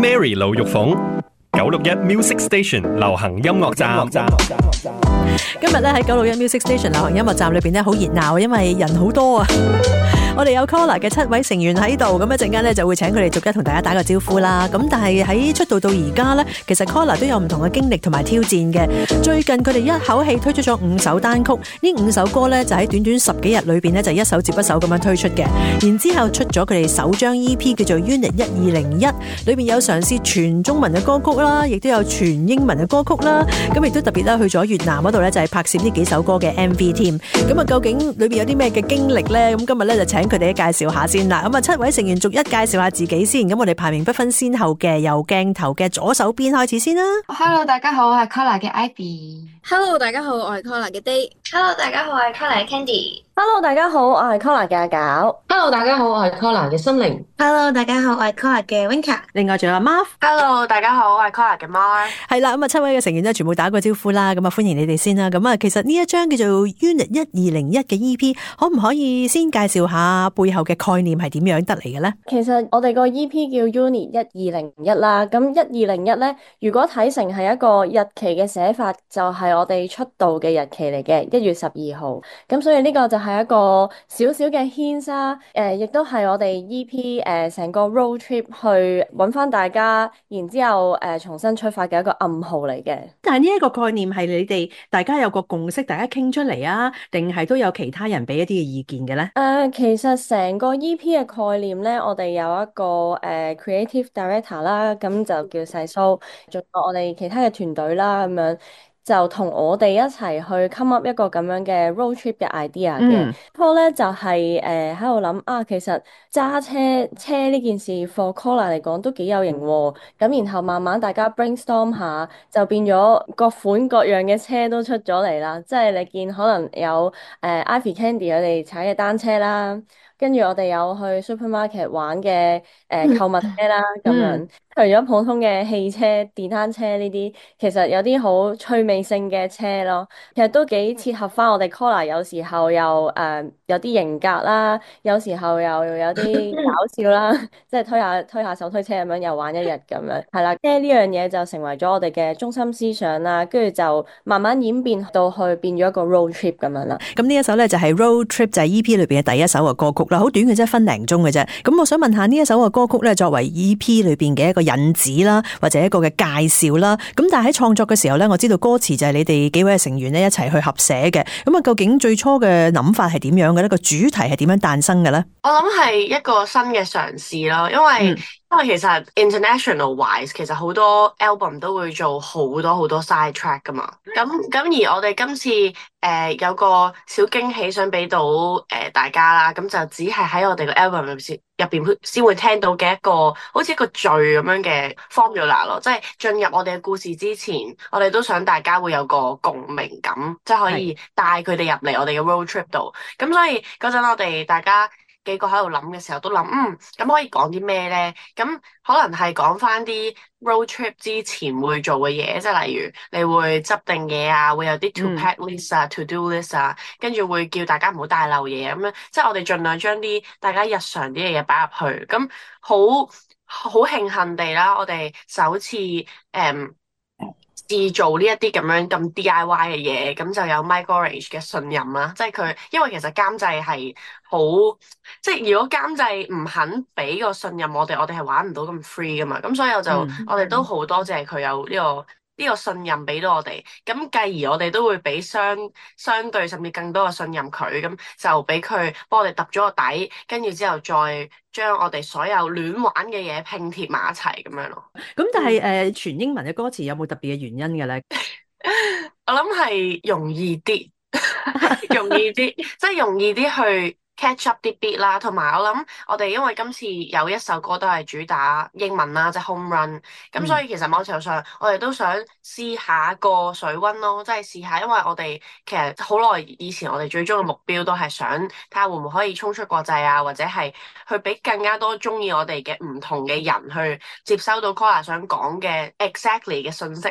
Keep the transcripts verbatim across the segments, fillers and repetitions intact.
Mary 盧玉鳳，九六一 Music Station 流行音樂站。 今日咧喺九六一 Music Station 流行音樂站裏邊咧好熱鬧，因為人好多啊！我哋有 Collar 嘅七位成員喺度，咁一陣間咧就會請佢哋逐一同大家打個招呼啦。咁但係喺出道到而家咧，其實 Collar 都有唔同嘅經歷同埋挑戰嘅。最近佢哋一口氣推出咗五首單曲，呢五首歌咧就喺短短十幾日裏邊咧就一首接一首咁樣推出嘅。然之後出咗佢哋首張 E P 叫做 Unit 一二零一，裏邊有嘗試全中文嘅歌曲啦，亦都有全英文嘅歌曲啦。咁亦都特別咧去咗越南嗰度咧就係拍攝呢幾首歌嘅 M V 添。咁啊究竟裏邊有啲咩嘅經歷咧？咁今日咧就請佢哋介紹下先啦。咁啊，七位成員逐一介紹下自己先。咁我哋排名不分先後嘅，由鏡頭嘅左手邊開始先啦。 Hello，大家好，我係 Collar 嘅 Ivy。 Hello，大家好，我係 Collar 嘅 Day。 Hello，大家好，我係 Collar 嘅 Candy。 Hello，大家好，我係 Collar 嘅阿搞。 Hello，大家好，我係 Collar 嘅心靈。 Hello，大家好，我係 Collar 嘅 Winka。 另外仲有 Marv。 Hello，大家好，我係 Collar 嘅 Mar。 係啦，咁啊七位嘅成員咧全部打個招呼啦。咁啊歡迎你哋先啦。咁啊其實呢一張叫做 Unit 一二零一嘅 E P， 可唔可以先介紹下背後嘅概念係點樣得嚟嘅咧？ 其實我哋個 E P 叫 Unit 一二零一啦。咁一二零一咧，如果睇成係一個日期嘅寫法，就係、是、我哋出道嘅日期嚟嘅，一月十二號。咁所以呢個就係一個少少嘅牽沙，誒，亦都係我哋 E P 誒成個 road trip 去揾翻大家，然之後誒、呃、重新出發嘅一個暗號嚟嘅。 但係呢一個概念係你哋大家有個共識，大家傾出嚟啊，定係都有其他人俾一啲嘅意見嘅咧？誒、 呃，其實成個 E P 嘅概念咧，我哋有一個誒、呃、creative director 啦，咁就叫細蘇，仲有我哋其他嘅團隊啦，咁樣。就同我哋一齊去 come up 一個咁樣嘅 road trip 嘅 idea 嘅。Paul 咧就係誒喺度諗啊，其實揸車車呢件事 for Collar 嚟講都幾有型喎。咁然後慢慢大家 brainstorm 下，就變咗各款各樣嘅車都出咗嚟啦。即係你見可能有誒、呃、Ivy Candy 佢哋踩嘅單車啦，跟住我哋有去 supermarket 玩嘅誒、呃、購物車啦，咁樣。除咗普通嘅汽車、電單車呢啲，其實有啲好趣味性嘅車咯，其實都幾切合翻我哋 Collar 有時候又誒、呃、有啲型格啦，有時候又有啲搞笑啦，即係推下推下手推車咁樣又玩一日咁樣，係啦，即係呢樣嘢就成為咗我哋嘅中心思想啦，跟住就慢慢演變到去變咗一個 road trip 咁樣啦。 咁呢一首咧就係 road trip， 就係 E P 裏邊嘅第一首嘅歌曲啦，好短嘅啫，分零鐘嘅啫。咁我想問下呢一首嘅歌曲咧，作為 E P 裏邊嘅一個引子啦，或者一個嘅介紹啦。咁但係喺創作嘅時候咧，我知道歌詞就係你哋幾位成員咧一齊去合寫嘅。咁啊，究竟最初嘅諗法係點樣嘅咧？個主題係點樣誕生嘅咧？ 我諗係一個新嘅嘗試咯，因為、嗯、因為其實 international wise 其實好多 album 都會做好多好多 side track 噶嘛。咁咁而我哋今次誒、呃、有個小驚喜想俾到誒、呃、大家啦，咁就只係喺我哋個 album 入邊入邊先會聽到嘅一個好似一個序咁樣嘅 formula 咯，即係進入我哋嘅故事之前，我哋都想大家會有個共鳴感，即係可以帶佢哋入嚟我哋嘅 road trip 度。咁所以嗰陣我哋大家幾個喺度諗嘅時候都諗，嗯，咁可以講啲咩咧？咁可能係講翻啲 road trip 之前會做嘅嘢，即係例如你會執定嘢啊，會有啲 to pack list 啊、嗯、to do list 啊，跟住會叫大家唔好帶漏嘢咁樣，即係我哋盡量將啲大家日常啲嘅嘢擺入去。咁好好慶幸地啦，我哋首次誒。嗯試做呢一啲咁樣咁 D I Y 嘅嘢，咁就有 Mike Orange 嘅信任啦，即係佢，因為其實監製係好，即係如果監製唔肯俾個信任我哋，我哋係玩唔到咁 free 噶嘛，咁所以我就、嗯、我哋都好多謝佢有呢個呢個信任俾到我哋，咁繼而我哋都會俾相相對甚至更多嘅信任佢，咁就俾佢幫我哋揼咗個底，跟住之後再將我哋所有亂玩嘅嘢拼貼埋一齊咁樣咯。 咁但係誒、呃、全英文嘅歌詞有冇特別嘅原因嘅咧？ 我諗係容易啲，容易啲，即係容易啲去 catch up 啲 beat 啦，同埋我諗我哋因為今次有一首歌都係主打英文啦，即係 home run，咁、嗯、所以其實某程度上我哋都想試下個水溫咯，即係試下，因為我哋其實好耐以前我哋最終嘅目標都係想睇下會唔會可以衝出國際啊，或者係去俾更加多中意我哋嘅唔同嘅人去接收到 Collar 想講嘅 exactly 嘅信息啦。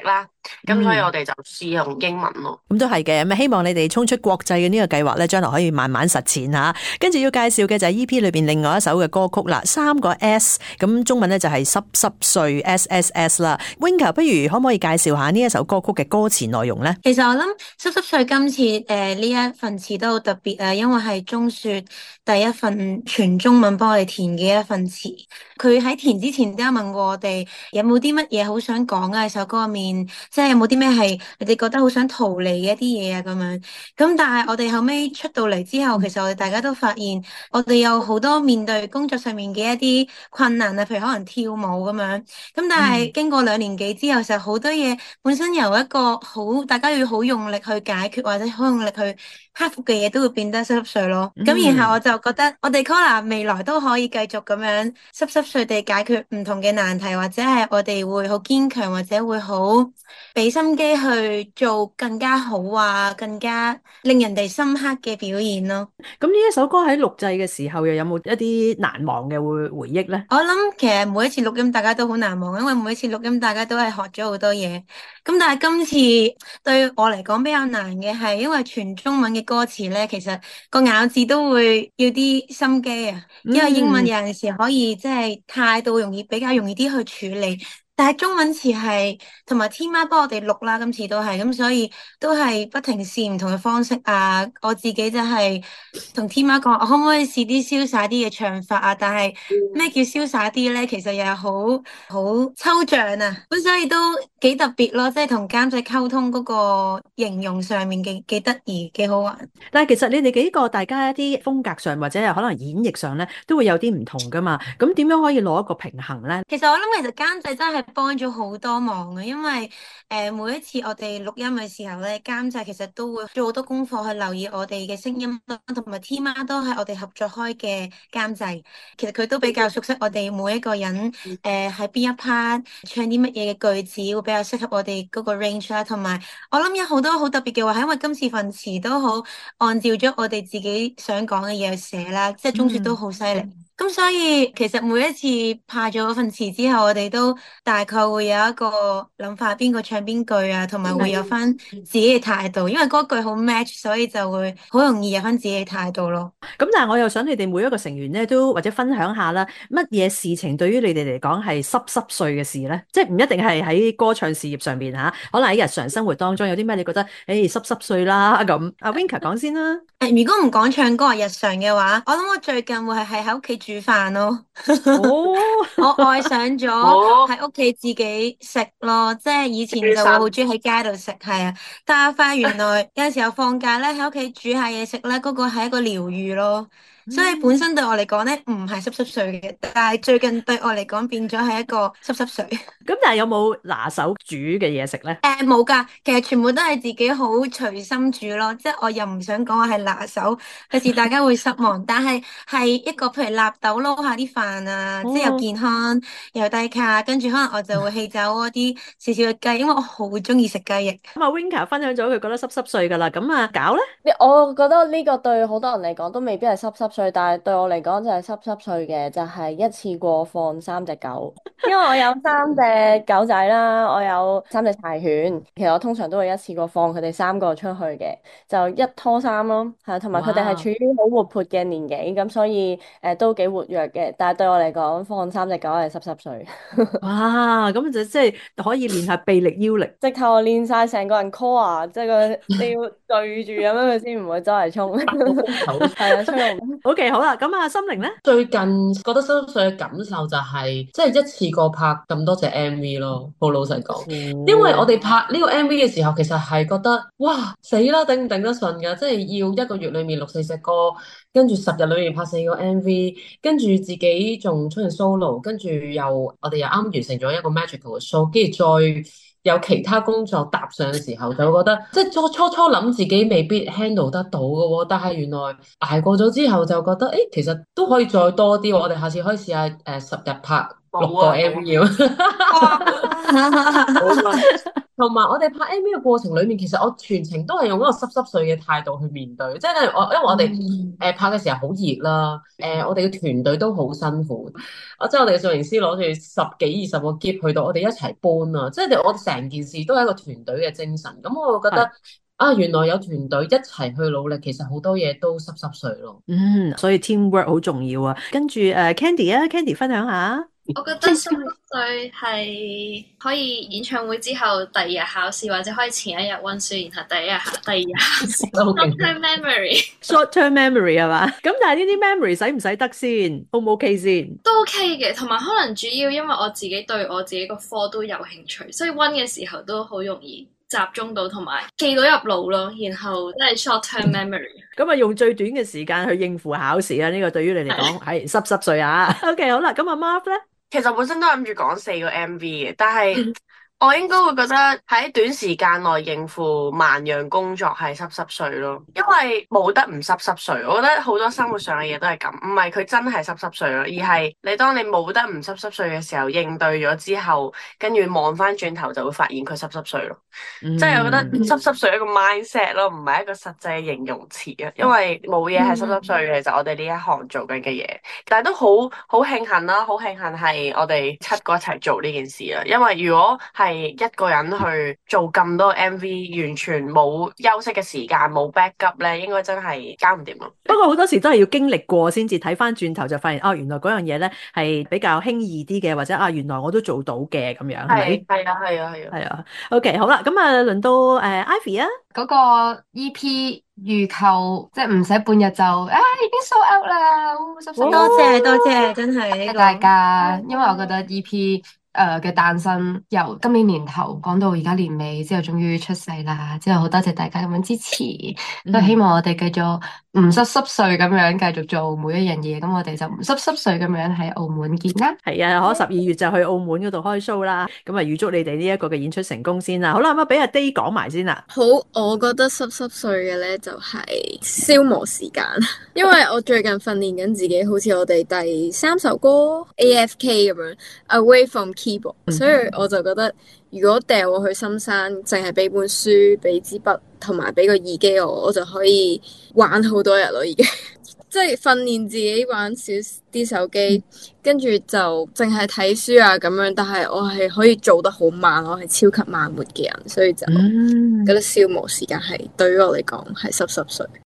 咁所以我哋就試用英文咯。 咁都係嘅，咁希望你哋衝出國際嘅呢個計劃咧，將來可以慢慢實踐吓。跟住要介紹嘅就係 E P 裏邊另外一首嘅歌曲啦，三個 S， 咁中文咧就係濕濕碎 S S S 啦。Winka 不如可唔可以介紹下呢一首歌曲嘅歌詞內容咧？ 其實我諗濕濕碎今次誒呢、呃、一份詞都好特別啊，因為係鍾雪第一份全中文幫我哋填嘅一份詞。佢喺填之前都有問過我哋有冇啲乜嘢好想講啊，喺首歌入面，即係有冇啲咩係你哋覺得好想逃離嘅一啲嘢啊咁樣。咁但係我哋後尾出到嚟之後，其實我哋大家都發現，我哋有好多面對工作上面嘅一啲困難啊，譬如可能跳舞咁樣。咁但係經過兩年幾之後，就好多嘢本身由一個好大家要好用力去解決或者好用力去克服嘅嘢，都會變得濕濕碎咯。咁、嗯、然後我就覺得我哋 Collar 未來都可以繼續咁樣濕濕碎地解決唔同嘅難題，或者係我哋會好堅強，或者會好俾心機去做更加好啊，更加令人哋深刻嘅表現咯。 咁呢一首歌喺錄製嘅時候，又有冇一啲難忘嘅會回憶呢？ 我諗其實每一次錄音大家都好難忘，因為每一次錄音大家都係學咗好多嘢。咁但係今次對我嚟講比較難嘅係，因為全中文嘅歌詞咧，其實個咬字都會要啲心機啊。因為英文有陣時可以即係態度容易比較容易啲去處理。但係中文詞係同埋天媽幫我哋錄啦，今次都係咁，所以都係不停試唔同嘅方式啊。我自己就係同天媽講，我可唔可以試啲瀟灑啲嘅唱法啊？但係咩叫瀟灑啲咧？其實又係好好抽象啊。咁所以都幾特別咯，即係同監製溝通嗰個形容上面幾幾得意，幾好玩。 但係其實你哋幾個大家一啲風格上或者係可能演繹上咧，都會有啲唔同噶嘛。咁點樣可以攞一個平衡咧？ 其實我諗其實監製真係幫咗好多忙嘅，因為誒、呃、每一次我哋錄音嘅時候咧，監製其實都會做好多功課去留意我哋嘅聲音啦，同埋 T 媽都係我哋合作開嘅監製，其實佢都比較熟悉我哋每一個人誒喺邊一 part 唱啲乜嘢嘅句子會比較適合我哋嗰個 range 啦，同埋我諗有好多好特別嘅話，係因為今次份詞都好按照咗我哋自己想講嘅嘢去寫啦，即係鍾雪都好犀利。嗯咁所以其實每一次派咗嗰份詞之後，我哋都大概會有一個諗法，邊個唱邊句啊，同埋會有翻自己嘅態度，因為嗰句好 match，所以就會好容易有翻自己嘅態度咯。 咁但係我又想你哋每一個成員咧，都或者分享下啦，乜嘢事情對於你哋嚟講係濕濕碎嘅事咧？即係唔一定係喺歌唱事業上邊吓，可能喺日常生活當中有啲咩你覺得誒濕濕碎啦咁。阿 Winka 講先啦。 誒，如果唔講唱歌係日常嘅話，我諗我最近會係係喺屋企煮飯咯。 哦， 我愛上咗喺屋企自己食咯，即係以前就會好中意喺街度食，係啊。但係我發現原來有陣時候放假咧喺屋企煮下嘢食咧，嗰個係一個療愈咯。所以本身對我嚟講咧唔係濕濕碎嘅，但係最近對我嚟講變咗係一個濕濕碎。 咁但係有冇拿手煮嘅嘢食咧？ 誒，冇噶，其實全部都係自己好隨心煮咯，即係我又唔想講我係拿手，有時大家會失望。但係係一個譬如納豆撈下啲飯啊，哦、即係又健康又低卡，跟住可能我就會氣走嗰啲少少嘅雞，因為我好中意食雞翼。 咁啊 Winka 分享咗佢覺得濕濕碎噶啦，咁啊搞咧？ 我覺得呢個對好多人嚟講都未必係濕濕碎，但係對我嚟講就係濕濕碎嘅，就係一次過放三隻狗，因為我有三隻狗仔啦，我有三隻柴犬，其實我通常都會一次過放佢哋三個出去嘅，就一拖三咯，係，同埋佢哋係處於好活潑嘅年紀，咁所以誒、呃、都幾活躍嘅，但係對我嚟講放三隻狗係濕濕碎。 哇，咁就即係可以練下臂力腰力， 直頭練晒成個人 core， 即係個你要對住咁樣佢先唔會周圍衝。係啊，吹龍。 OK，好啦，咁啊，心靈咧， 最近覺得濕濕碎嘅感受就係、是，即係一次過拍咁多隻 M V 咯。好老實講，嗯、因為我哋拍呢個 M V 嘅時候，其實係覺得哇死啦，頂唔頂得順噶？即係要一個月裏面錄四隻歌，跟住十日裏面拍四個 M V，跟住自己仲出現 solo，跟住又我哋又啱完成咗一個 magical 嘅 show，跟住再有其他工作搭上嘅時候，就會覺得即係初初初諗自己未必 handle 得到嘅喎，但係原來捱過咗之後就覺得，誒其實都可以再多啲喎，我哋下次可以試下誒十日拍六個 M V 咁。 同埋我哋拍 M V 嘅過程裏面，其實我全程都係用一個濕濕碎嘅態度去面對，即係咧我因為我哋誒、呃、拍嘅時候好熱啦，誒、呃、我哋嘅團隊都好辛苦，我即係我哋嘅攝影師攞住十幾二十個篋去到，我哋一齊搬啊，即係我哋成件事都係一個團隊嘅精神，咁我會覺得。啊，原來有團隊一齊去努力，其實好多嘢都濕濕碎咯。 嗯，所以 teamwork 好重要啊。跟住誒、uh, Candy 啊 ，Candy 分享下。 我覺得濕濕碎係可以演唱會之後第二日考試，或者可以前一日溫書，然後第一日考第二日考試。Short term memory，short term memory 係嘛？咁但係呢啲 memory 使唔使得先？O 唔 OK 先？ 都 OK 嘅，同埋可能主要因為我自己對我自己個科都有興趣，所以溫嘅時候都好容易集中到，同埋記到入腦咯。然後即係 short term memory。 咁啊，用最短嘅時間去應付考試啊！呢、這個對於你嚟講係濕濕碎啊。OK， 好啦，咁阿 Marv 咧， 其實本身都諗住講四個 M V 嘅，但係我應該會覺得喺短時間內應付萬樣工作係濕濕碎咯，因為冇得唔濕濕碎。我覺得好多生活上嘅嘢都係咁，唔係佢真係濕濕碎咯，而係你當你冇得唔濕濕碎嘅時候，應對咗之後，跟住望翻轉頭就會發現佢濕濕碎咯。即係、嗯、我覺得濕濕碎係一個 mindset 咯，唔係一個實際嘅形容詞啊。因為冇嘢係濕濕碎嘅，就我哋呢一行做緊嘅嘢，但係都好好慶幸啦，好慶幸係我哋七個一齊做呢件事啊。因為如果係一個人去做咁多 M V， 完全冇休息嘅時間，冇 backup 咧，應該真係搞唔掂咯。 不過好多時都係要經歷過先至睇翻轉頭就發現，哦，原來嗰樣嘢咧係比較輕易啲嘅，或者啊，原來我都做到嘅咁樣，係咪？ 係啊，係啊，係啊， 係啊。OK，好啦，咁啊，輪到誒、呃、Ivy 啊， 嗰個 E P 預購即係唔使半日就啊已經 sold out 啦， 多謝多謝，真係呢、這個大家，因為我覺得 E P 誒嘅誕生由今年年頭講到而家年尾之後，終於出世啦。之後好多謝大家咁樣支持，都、嗯、希望我哋繼續唔濕濕碎咁樣繼續做每一樣嘢。咁我哋就唔濕濕碎咁樣喺澳門見啦。 係啊，可十二月就去澳門嗰度開 show 啦。咁啊，預祝你哋呢一個嘅演出成功先啦。好啦，咁啊，俾阿 Day 講埋先啦。 好，我覺得濕濕碎嘅咧就係消磨時間，因為我最近訓練緊自己，好似我哋第三首歌 A F K 咁樣 Away from Keyboard，嗯、所以我就覺得如果掉我去深山，淨係俾本書、俾支筆同埋俾個耳機我，我就可以玩好多日咯，已經。即係訓練自己玩少啲手機，跟住就淨係睇書啊咁樣。但係我係可以做得好慢，我係超級慢活嘅人，所以就覺得消磨時間係對於我嚟講係濕濕碎。